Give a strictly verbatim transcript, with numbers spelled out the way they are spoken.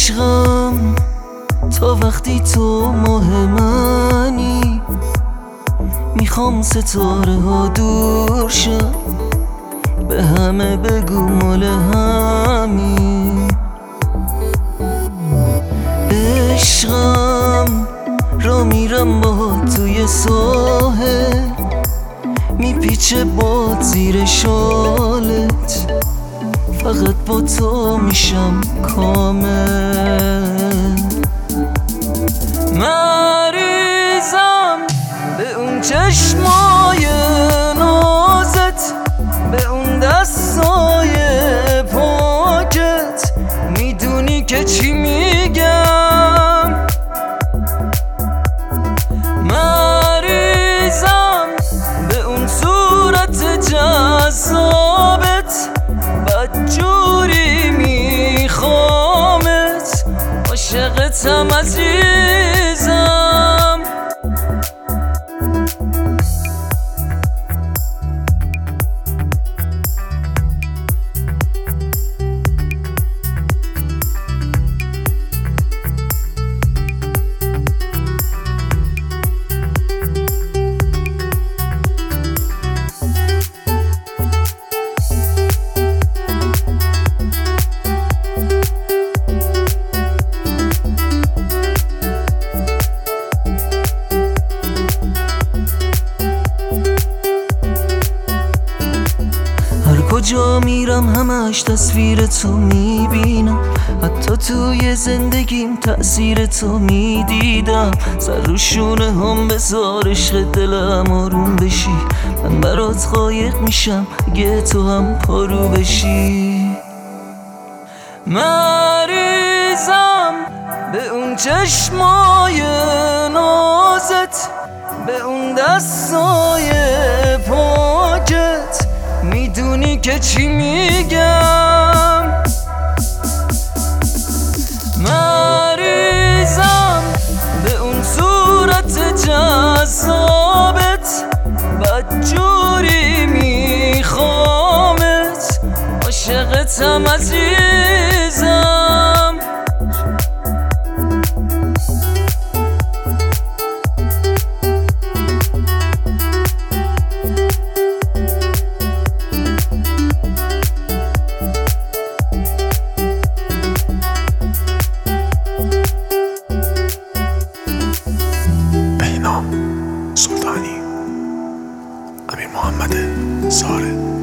عشقم تا وقتی تو مهمنی، میخوام ستاره ها دور شد، به همه بگو مال همین. عشقم را میرم با توی ساحل، میپیچه باد زیر شالت، فقط با تو میشم کامل. مریضم به اون چشمای نازت، به اون دستای پاکت، میدونی که چی میگم. مریضم به اون صورت جذابت، بدجوری میخوامت، عاشقتم عزیزم. کجا میرم همش تصویر تو میبینم، حتی توی زندگیم تأثیر تو میدیدم. سر رو شونه هم بذار عشق دلم آروم بشی، من برات قایق میشم اگه تو هم پارو بشی. مریضم به اون چشمای نازت، به اون دستای پاکت، میدونی که چی میگم. مریضم به اون صورت جذابت، بدجوری میخوامت، عاشقتم عزیزم. سلطانی، امیر محمد ساره.